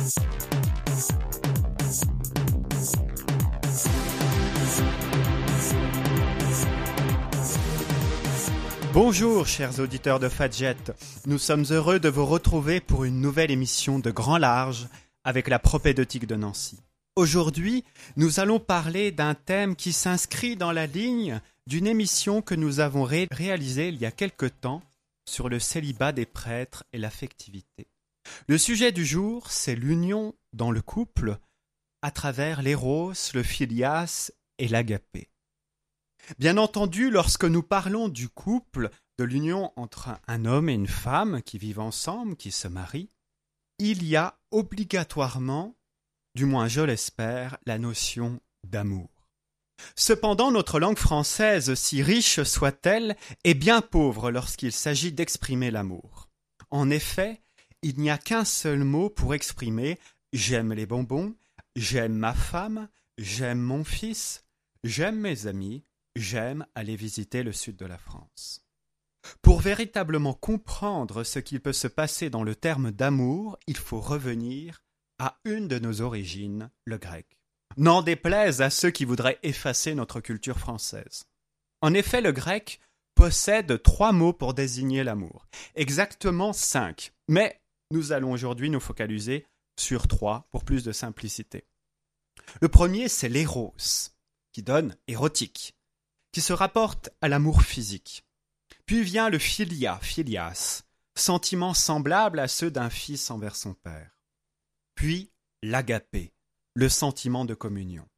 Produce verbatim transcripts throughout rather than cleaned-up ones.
Bonjour chers auditeurs de Fadjet, nous sommes heureux de vous retrouver pour une nouvelle émission de Grand Large avec la propédeutique de Nancy. Aujourd'hui, nous allons parler d'un thème qui s'inscrit dans la ligne d'une émission que nous avons ré- réalisée il y a quelque temps sur le célibat des prêtres et l'affectivité. Le sujet du jour, c'est l'union dans le couple à travers l'éros, le philias et l'agapé. Bien entendu, lorsque nous parlons du couple, de l'union entre un homme et une femme qui vivent ensemble, qui se marient, il y a obligatoirement, du moins je l'espère, la notion d'amour. Cependant, notre langue française, si riche soit-elle, est bien pauvre lorsqu'il s'agit d'exprimer l'amour. En effet, il n'y a qu'un seul mot pour exprimer « j'aime les bonbons »,« j'aime ma femme »,« j'aime mon fils »,« j'aime mes amis », j'aime aller visiter le sud de la France. Pour véritablement comprendre ce qui peut se passer dans le terme d'amour, il faut revenir à une de nos origines, le grec. N'en déplaise à ceux qui voudraient effacer notre culture française. En effet, le grec possède trois mots pour désigner l'amour, exactement cinq, mais nous allons aujourd'hui nous focaliser sur trois pour plus de simplicité. Le premier, c'est l'éros, qui donne érotique, qui se rapporte à l'amour physique. Puis vient le philia, philias, sentiment semblable à ceux d'un fils envers son père. Puis l'agapé, le sentiment de communion.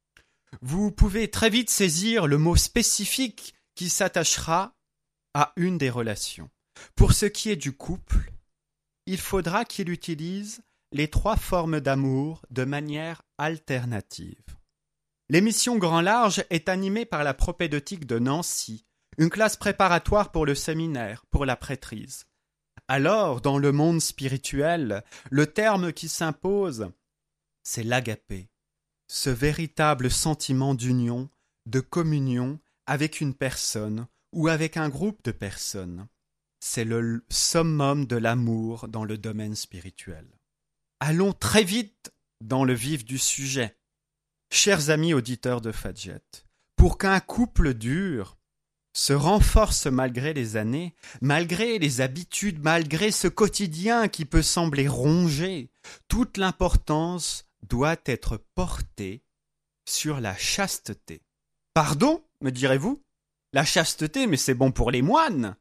Vous pouvez très vite saisir le mot spécifique qui s'attachera à une des relations. Pour ce qui est du couple, il faudra qu'il utilise les trois formes d'amour de manière alternative. L'émission Grand Large est animée par la propédeutique de Nancy, une classe préparatoire pour le séminaire, pour la prêtrise. Alors, dans le monde spirituel, le terme qui s'impose, c'est l'agapé, ce véritable sentiment d'union, de communion avec une personne ou avec un groupe de personnes. C'est le summum de l'amour dans le domaine spirituel. Allons très vite dans le vif du sujet. Chers amis auditeurs de Fadjet, pour qu'un couple dure, se renforce malgré les années, malgré les habitudes, malgré ce quotidien qui peut sembler rongé, toute l'importance doit être portée sur la chasteté. Pardon, me direz-vous? La chasteté, mais c'est bon pour les moines.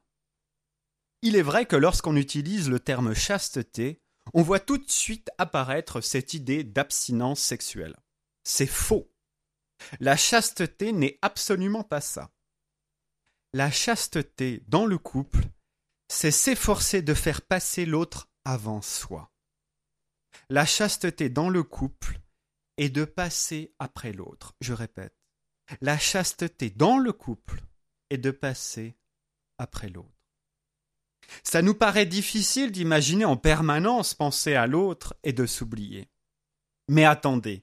Il est vrai que lorsqu'on utilise le terme chasteté, on voit tout de suite apparaître cette idée d'abstinence sexuelle. C'est faux. La chasteté n'est absolument pas ça. La chasteté dans le couple, c'est s'efforcer de faire passer l'autre avant soi. La chasteté dans le couple est de passer après l'autre. Je répète, la chasteté dans le couple est de passer après l'autre. Ça nous paraît difficile d'imaginer en permanence penser à l'autre et de s'oublier. Mais attendez,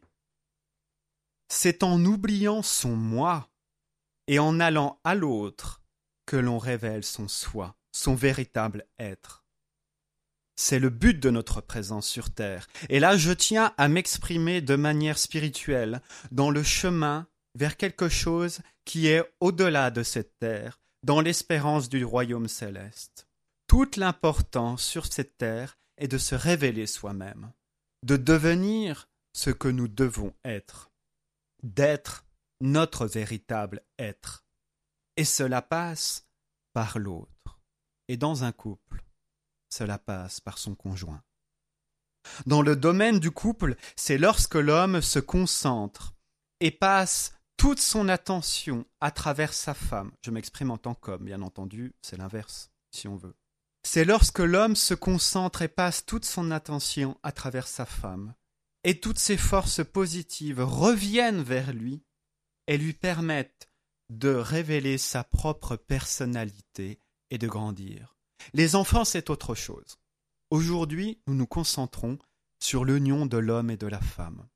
c'est en oubliant son moi et en allant à l'autre que l'on révèle son soi, son véritable être. C'est le but de notre présence sur terre. Et là, je tiens à m'exprimer de manière spirituelle dans le chemin vers quelque chose qui est au-delà de cette terre, dans l'espérance du royaume céleste. Toute l'importance sur cette terre est de se révéler soi-même, de devenir ce que nous devons être, d'être notre véritable être. Et cela passe par l'autre. Et dans un couple, cela passe par son conjoint. Dans le domaine du couple, c'est lorsque l'homme se concentre et passe toute son attention à travers sa femme. Je m'exprime en tant qu'homme, bien entendu, c'est l'inverse, si on veut. C'est lorsque l'homme se concentre et passe toute son attention à travers sa femme, et toutes ses forces positives reviennent vers lui et lui permettent de révéler sa propre personnalité et de grandir. Les enfants, c'est autre chose. Aujourd'hui, nous nous concentrons sur l'union de l'homme et de la femme.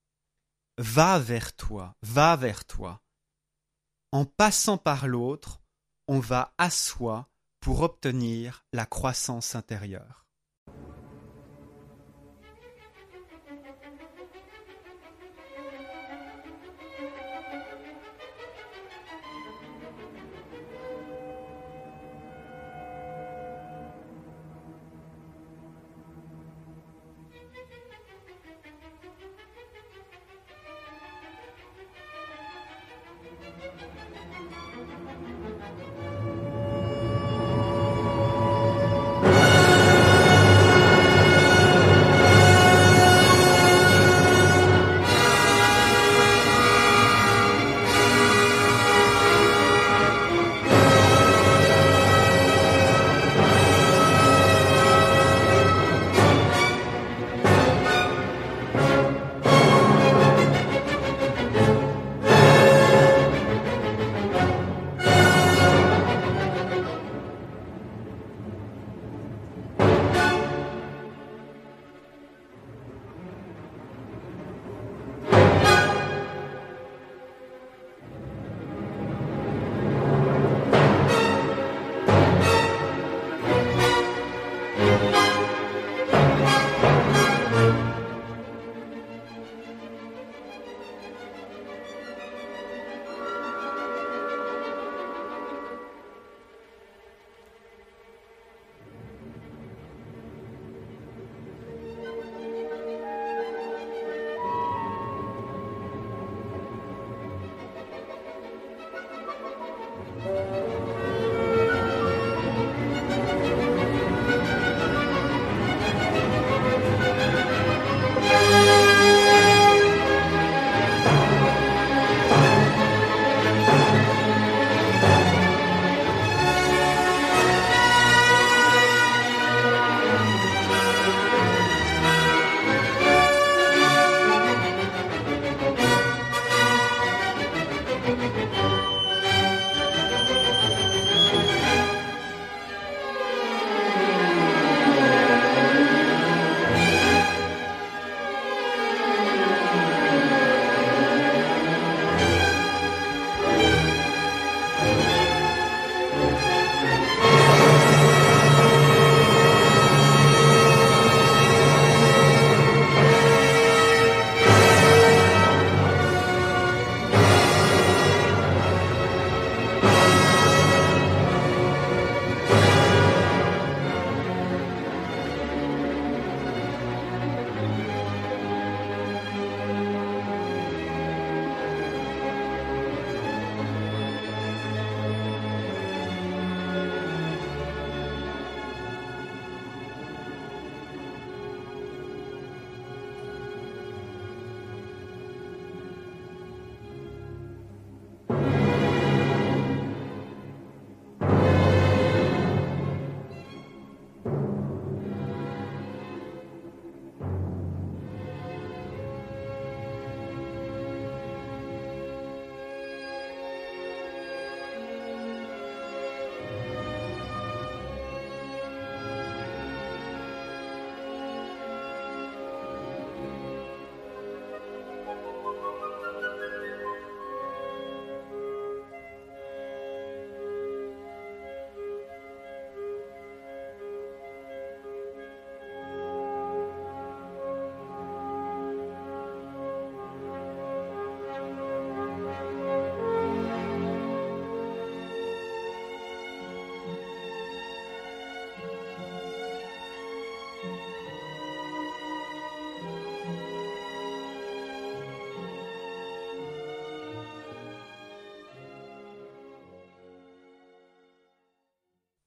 Va vers toi, va vers toi. En passant par l'autre, on va à soi pour obtenir la croissance intérieure.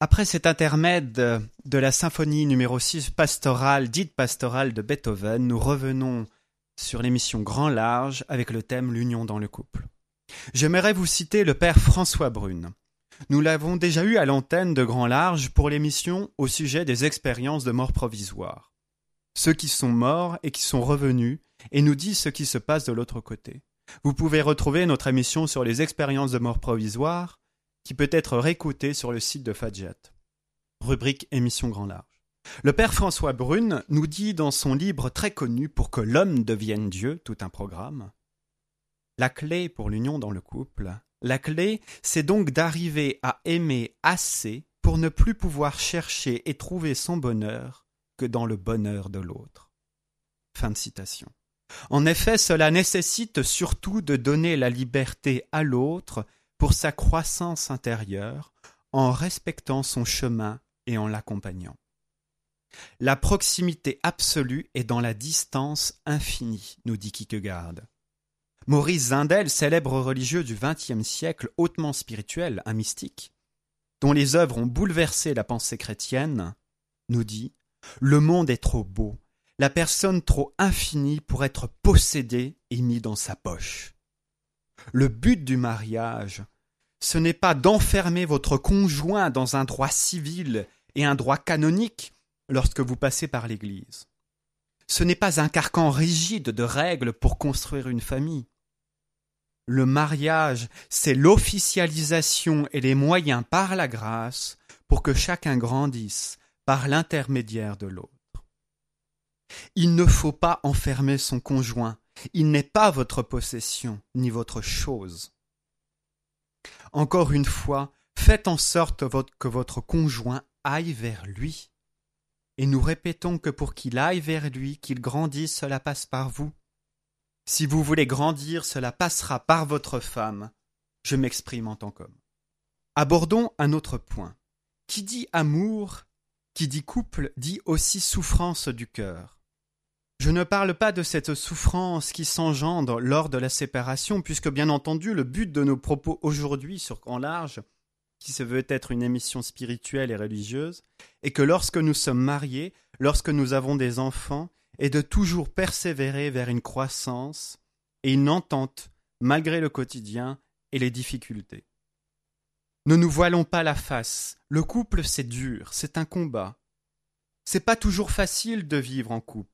Après cet intermède de la symphonie numéro six pastorale, dite pastorale de Beethoven, nous revenons sur l'émission Grand Large avec le thème L'union dans le couple. J'aimerais vous citer le père François Brune. Nous l'avons déjà eu à l'antenne de Grand Large pour l'émission au sujet des expériences de mort provisoire. Ceux qui sont morts et qui sont revenus et nous disent ce qui se passe de l'autre côté. Vous pouvez retrouver notre émission sur les expériences de mort provisoire qui peut être réécoutée sur le site de Fadjet. Rubrique émission Grand Large. Le père François Brune nous dit dans son livre très connu Pour que l'homme devienne Dieu, tout un programme, la clé pour l'union dans le couple, la clé, c'est donc d'arriver à aimer assez pour ne plus pouvoir chercher et trouver son bonheur que dans le bonheur de l'autre. Fin de citation. En effet, cela nécessite surtout de donner la liberté à l'autre pour sa croissance intérieure, en respectant son chemin et en l'accompagnant. La proximité absolue est dans la distance infinie, nous dit Kierkegaard. Maurice Zindel, célèbre religieux du vingtième siècle, hautement spirituel, un mystique, dont les œuvres ont bouleversé la pensée chrétienne, nous dit « Le monde est trop beau, la personne trop infinie pour être possédée et mise dans sa poche. Le but du mariage, ce n'est pas d'enfermer votre conjoint dans un droit civil et un droit canonique lorsque vous passez par l'Église. Ce n'est pas un carcan rigide de règles pour construire une famille. Le mariage, c'est l'officialisation et les moyens par la grâce pour que chacun grandisse par l'intermédiaire de l'autre. Il ne faut pas enfermer son conjoint. Il n'est pas votre possession, ni votre chose. Encore une fois, faites en sorte que votre conjoint aille vers lui. Et nous répétons que pour qu'il aille vers lui, qu'il grandisse, cela passe par vous. Si vous voulez grandir, cela passera par votre femme. Je m'exprime en tant qu'homme. Abordons un autre point. Qui dit amour, qui dit couple, dit aussi souffrance du cœur. Je ne parle pas de cette souffrance qui s'engendre lors de la séparation, puisque bien entendu le but de nos propos aujourd'hui sur Grand Large, qui se veut être une émission spirituelle et religieuse, est que lorsque nous sommes mariés, lorsque nous avons des enfants, est de toujours persévérer vers une croissance et une entente malgré le quotidien et les difficultés. Ne nous voilons pas la face, le couple c'est dur, c'est un combat. C'est pas toujours facile de vivre en couple.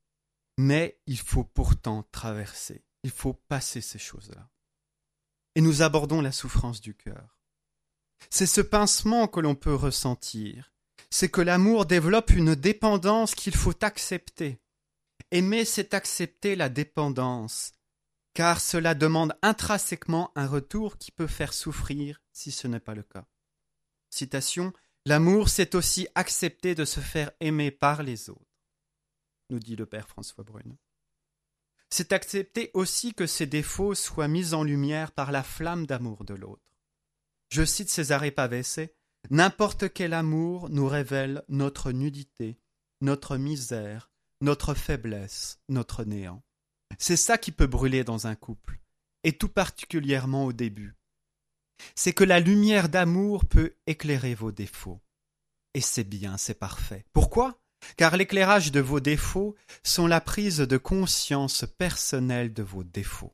Mais il faut pourtant traverser, il faut passer ces choses-là. Et nous abordons la souffrance du cœur. C'est ce pincement que l'on peut ressentir, c'est que l'amour développe une dépendance qu'il faut accepter. Aimer, c'est accepter la dépendance, car cela demande intrinsèquement un retour qui peut faire souffrir si ce n'est pas le cas. Citation, « L'amour, c'est aussi accepter de se faire aimer par les autres. » nous dit le père François Brune. C'est accepter aussi que ses défauts soient mis en lumière par la flamme d'amour de l'autre. Je cite Cesare Pavese, « N'importe quel amour nous révèle notre nudité, notre misère, notre faiblesse, notre néant. » C'est ça qui peut brûler dans un couple, et tout particulièrement au début. C'est que la lumière d'amour peut éclairer vos défauts. Et c'est bien, c'est parfait. Pourquoi ? Car l'éclairage de vos défauts sont la prise de conscience personnelle de vos défauts.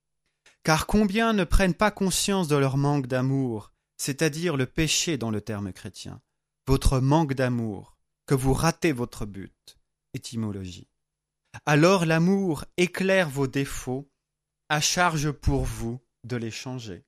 Car combien ne prennent pas conscience de leur manque d'amour, c'est-à-dire le péché dans le terme chrétien, votre manque d'amour, que vous ratez votre but, étymologie. Alors l'amour éclaire vos défauts, à charge pour vous de les changer.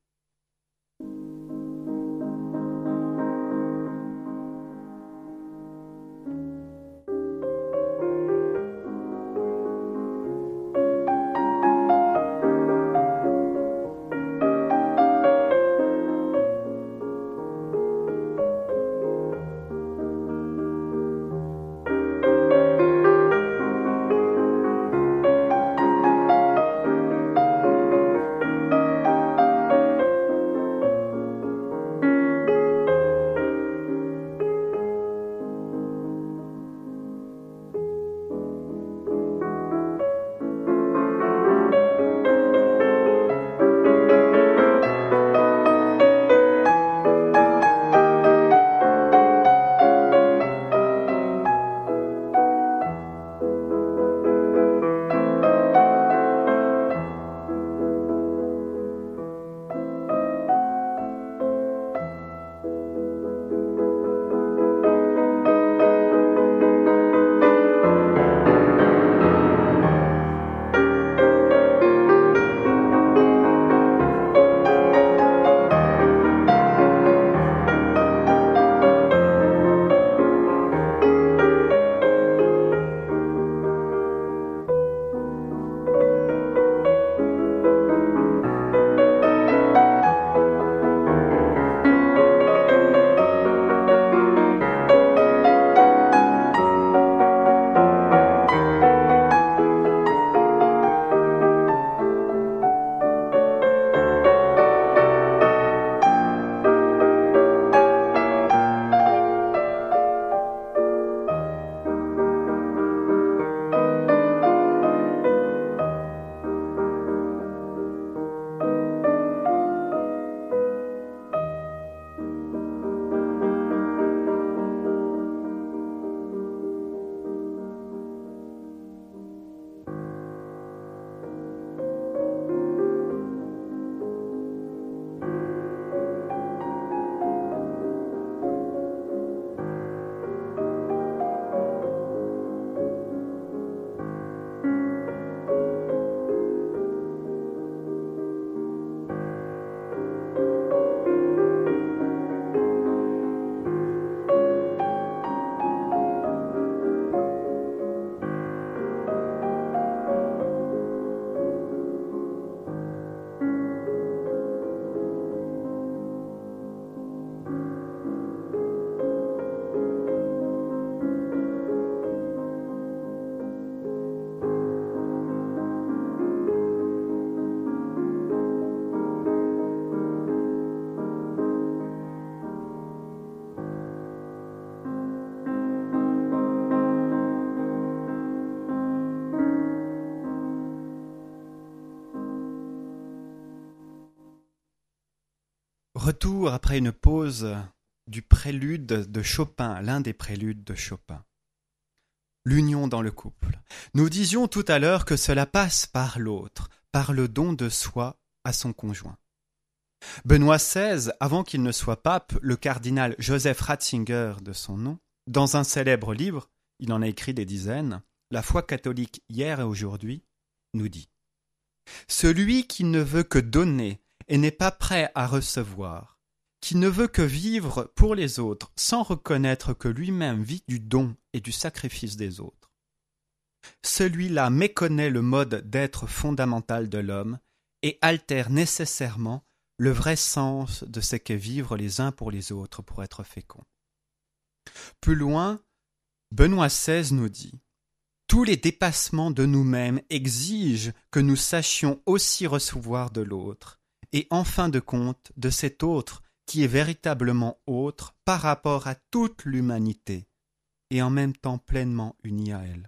Retour après une pause du prélude de Chopin, l'un des préludes de Chopin. L'union dans le couple. Nous disions tout à l'heure que cela passe par l'autre, par le don de soi à son conjoint. Benoît seize, avant qu'il ne soit pape, le cardinal Joseph Ratzinger de son nom, dans un célèbre livre, il en a écrit des dizaines, La foi catholique hier et aujourd'hui, nous dit « Celui qui ne veut que donner et n'est pas prêt à recevoir, qui ne veut que vivre pour les autres sans reconnaître que lui-même vit du don et du sacrifice des autres. Celui-là méconnaît le mode d'être fondamental de l'homme et altère nécessairement le vrai sens de ce qu'est vivre les uns pour les autres pour être féconds. » Plus loin, Benoît seize nous dit « Tous les dépassements de nous-mêmes exigent que nous sachions aussi recevoir de l'autre, et en fin de compte de cet autre qui est véritablement autre par rapport à toute l'humanité, et en même temps pleinement uni à elle.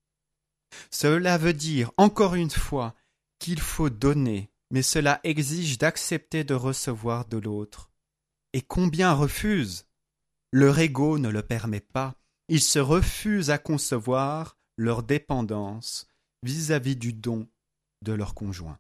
Cela veut dire, encore une fois, qu'il faut donner, mais cela exige d'accepter de recevoir de l'autre. Et combien refusent? Leur ego ne le permet pas. Ils se refusent à concevoir leur dépendance vis-à-vis du don de leur conjoint.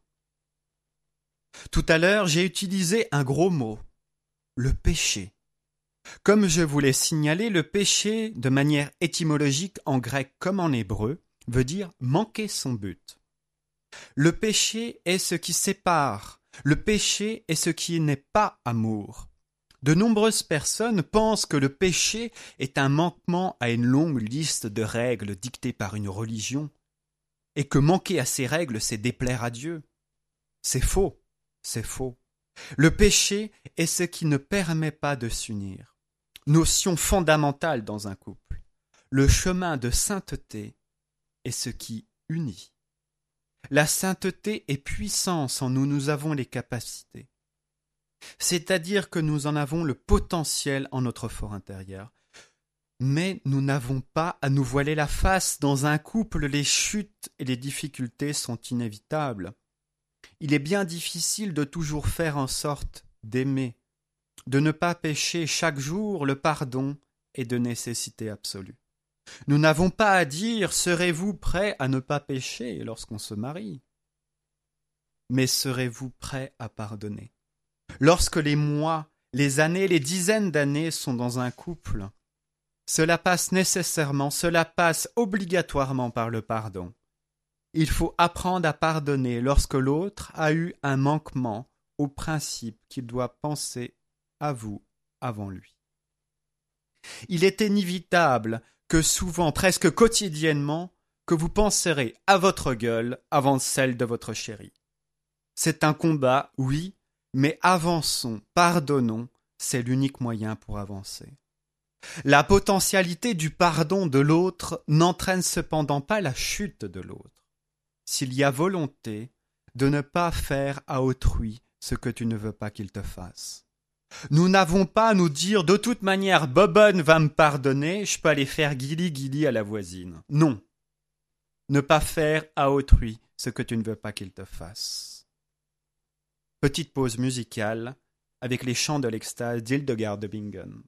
Tout à l'heure, j'ai utilisé un gros mot, le péché. Comme je vous l'ai signalé, le péché, de manière étymologique en grec comme en hébreu, veut dire manquer son but. Le péché est ce qui sépare, le péché est ce qui n'est pas amour. De nombreuses personnes pensent que le péché est un manquement à une longue liste de règles dictées par une religion, et que manquer à ces règles, c'est déplaire à Dieu. C'est faux, c'est faux. Le péché est ce qui ne permet pas de s'unir. Notion fondamentale dans un couple. Le chemin de sainteté est ce qui unit. La sainteté est puissance en nous, nous avons les capacités. C'est-à-dire que nous en avons le potentiel en notre fort intérieur. Mais nous n'avons pas à nous voiler la face. Dans un couple, les chutes et les difficultés sont inévitables. Il est bien difficile de toujours faire en sorte d'aimer, de ne pas pécher chaque jour. Le pardon est de nécessité absolue. Nous n'avons pas à dire « serez-vous prêt à ne pas pécher » lorsqu'on se marie, mais serez-vous prêt à pardonner? Lorsque les mois, les années, les dizaines d'années sont dans un couple, cela passe nécessairement, cela passe obligatoirement par le pardon. Il faut apprendre à pardonner lorsque l'autre a eu un manquement au principe qu'il doit penser à vous avant lui. Il est inévitable que souvent, presque quotidiennement, que vous penserez à votre gueule avant celle de votre chéri. C'est un combat, oui, mais avançons, pardonnons, c'est l'unique moyen pour avancer. La potentialité du pardon de l'autre n'entraîne cependant pas la chute de l'autre. S'il y a volonté de ne pas faire à autrui ce que tu ne veux pas qu'il te fasse. Nous n'avons pas à nous dire « de toute manière, Bobonne va me pardonner, je peux aller faire guili-guili à la voisine ». Non. Ne pas faire à autrui ce que tu ne veux pas qu'il te fasse. Petite pause musicale avec les chants de l'extase d'Hildegard de Bingen.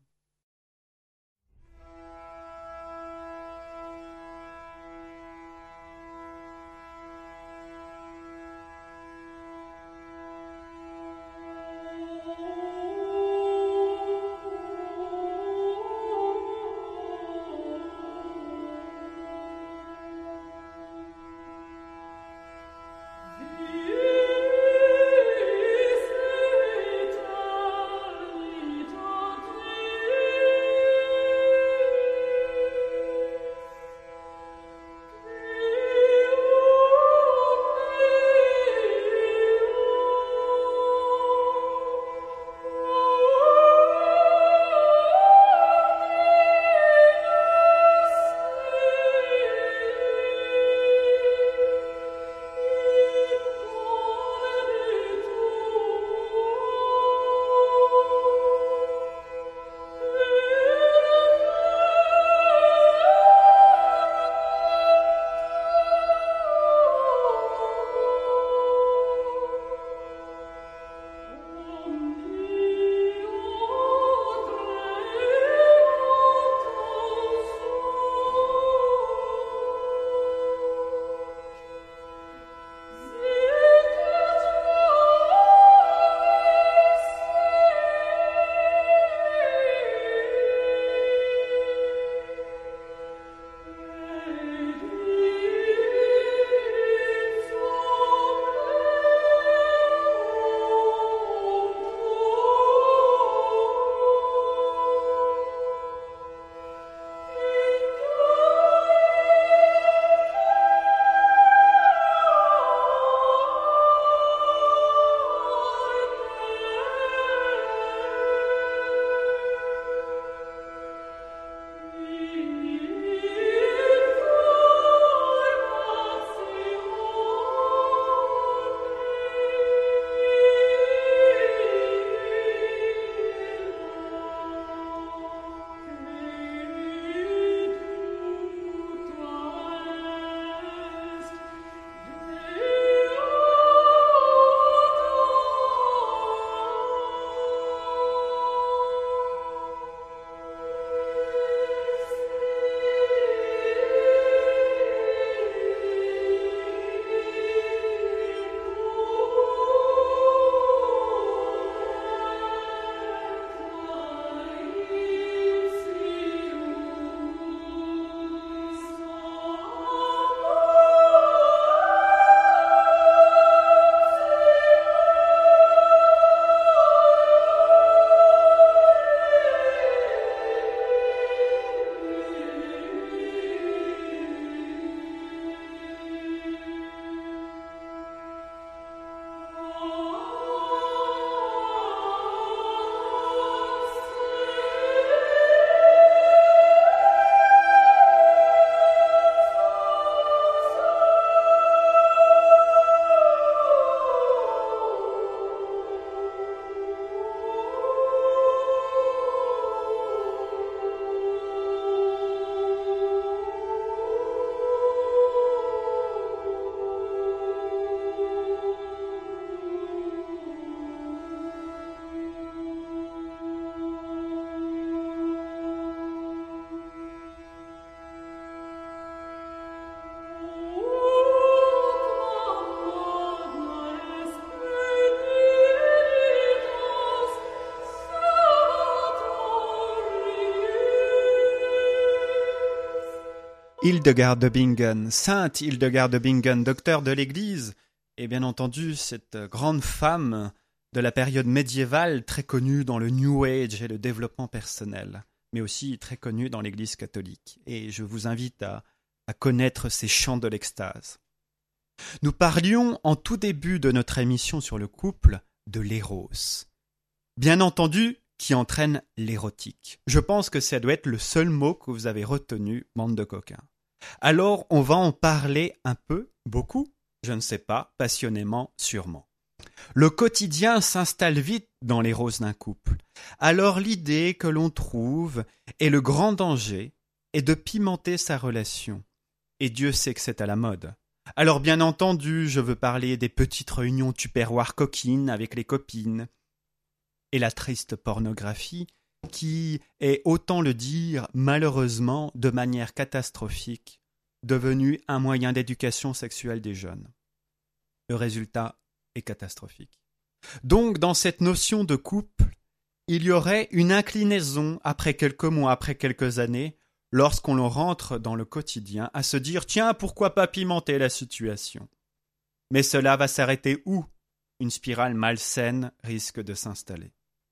Hildegarde de Bingen, sainte Hildegarde de Bingen, docteur de l'Église, et bien entendu cette grande femme de la période médiévale, très connue dans le New Age et le développement personnel, mais aussi très connue dans l'Église catholique. Et je vous invite à, à connaître ces chants de l'extase. Nous parlions en tout début de notre émission sur le couple de l'éros. Bien entendu, qui entraîne l'érotique. Je pense que ça doit être le seul mot que vous avez retenu, bande de coquins. Alors, on va en parler un peu, beaucoup, je ne sais pas, passionnément, sûrement. Le quotidien s'installe vite dans l'éros d'un couple. Alors l'idée que l'on trouve, et le grand danger, est de pimenter sa relation. Et Dieu sait que c'est à la mode. Alors bien entendu, je veux parler des petites réunions tupperware coquines avec les copines, et la triste pornographie, qui est, autant le dire, malheureusement, de manière catastrophique, devenue un moyen d'éducation sexuelle des jeunes. Le résultat est catastrophique. Donc, dans cette notion de couple, il y aurait une inclinaison, après quelques mois, après quelques années, lorsqu'on rentre dans le quotidien, à se dire « Tiens, pourquoi pas pimenter la situation ?» Mais cela va s'arrêter où ? Une spirale malsaine risque de s'installer.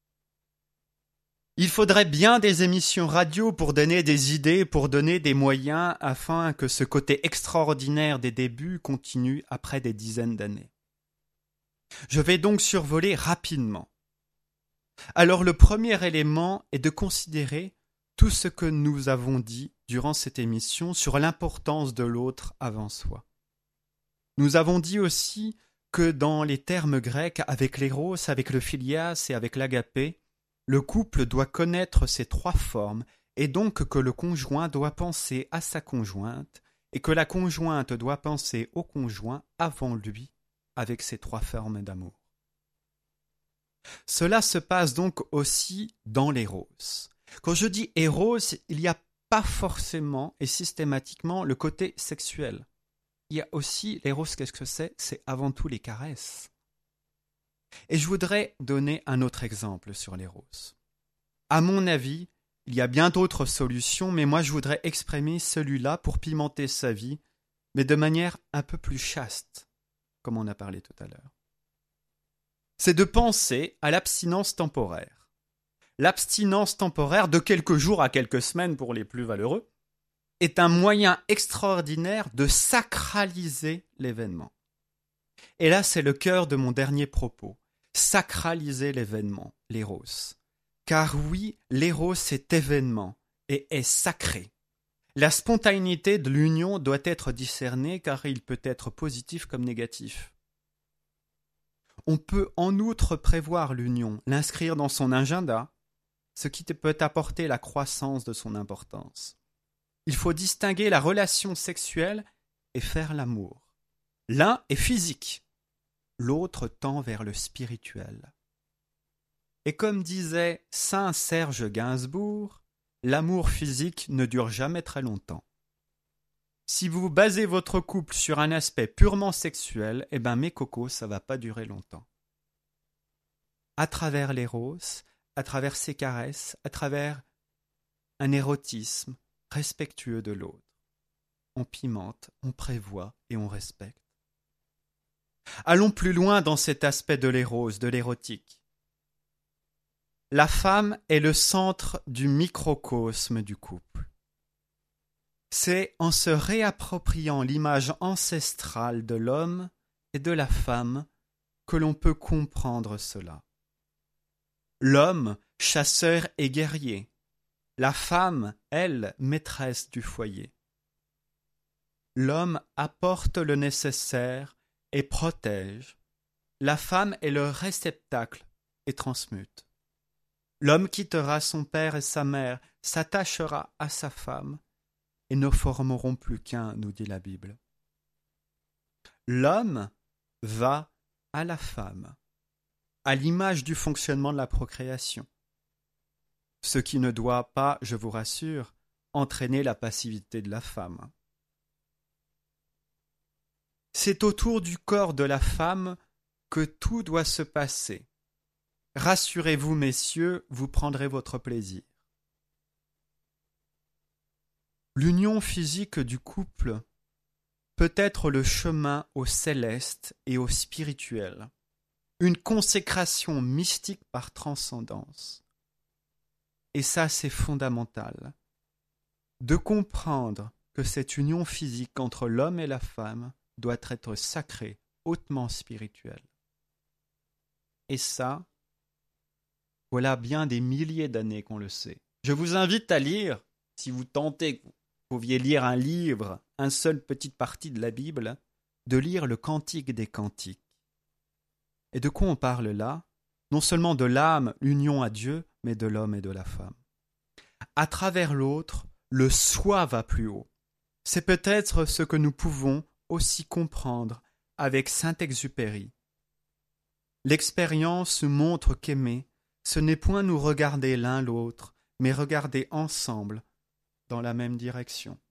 Il faudrait bien des émissions radio pour donner des idées, pour donner des moyens, afin que ce côté extraordinaire des débuts continue après des dizaines d'années. Je vais donc survoler rapidement. Alors le premier élément est de considérer tout ce que nous avons dit durant cette émission sur l'importance de l'autre avant soi. Nous avons dit aussi que dans les termes grecs, avec l'éros, avec le philias et avec l'agapé, le couple doit connaître ces trois formes et donc que le conjoint doit penser à sa conjointe et que la conjointe doit penser au conjoint avant lui avec ces trois formes d'amour. Cela se passe donc aussi dans l'éros. Quand je dis éros, il n'y a pas forcément et systématiquement le côté sexuel. Il y a aussi l'éros, qu'est-ce que c'est ? C'est avant tout les caresses. Et je voudrais donner un autre exemple sur l'éros. À mon avis, il y a bien d'autres solutions, mais moi je voudrais exprimer celui-là pour pimenter sa vie, mais de manière un peu plus chaste, comme on a parlé tout à l'heure. C'est de penser à l'abstinence temporaire. L'abstinence temporaire de quelques jours à quelques semaines pour les plus valeureux est un moyen extraordinaire de sacraliser l'événement. Et là, c'est le cœur de mon dernier propos. Sacraliser l'événement, l'éros. Car oui, l'éros est événement et est sacré. La spontanéité de l'union doit être discernée car il peut être positif comme négatif. On peut en outre prévoir l'union, l'inscrire dans son agenda, ce qui peut apporter la croissance de son importance. Il faut distinguer la relation sexuelle et faire l'amour. L'un est physique. L'autre tend vers le spirituel. Et comme disait saint Serge Gainsbourg, l'amour physique ne dure jamais très longtemps. Si vous basez votre couple sur un aspect purement sexuel, eh ben mes cocos, ça va pas durer longtemps. À travers l'éros, à travers ses caresses, à travers un érotisme respectueux de l'autre, on pimente, on prévoit et on respecte. Allons plus loin dans cet aspect de l'éros, de l'érotique. La femme est le centre du microcosme du couple. C'est en se réappropriant l'image ancestrale de l'homme et de la femme que l'on peut comprendre cela. L'homme, chasseur et guerrier. La femme, elle, maîtresse du foyer. L'homme apporte le nécessaire et protège. La femme est le réceptacle et transmute. L'homme quittera son père et sa mère, s'attachera à sa femme, et ne formeront plus qu'un, nous dit la Bible. L'homme va à la femme, à l'image du fonctionnement de la procréation, ce qui ne doit pas, je vous rassure, entraîner la passivité de la femme. C'est autour du corps de la femme que tout doit se passer. Rassurez-vous, messieurs, vous prendrez votre plaisir. L'union physique du couple peut être le chemin au céleste et au spirituel, une consécration mystique par transcendance. Et ça, c'est fondamental, de comprendre que cette union physique entre l'homme et la femme doit être sacrée, hautement spirituelle. Et ça, voilà bien des milliers d'années qu'on le sait. Je vous invite à lire, si vous tentez que vous pouviez lire un livre, une seule petite partie de la Bible, de lire le Cantique des Cantiques. Et de quoi on parle là? Non seulement de l'âme, l'union à Dieu, mais de l'homme et de la femme. À travers l'autre, le soi va plus haut. C'est peut-être ce que nous pouvons aussi comprendre avec Saint-Exupéry. L'expérience montre qu'aimer, ce n'est point nous regarder l'un l'autre, mais regarder ensemble dans la même direction.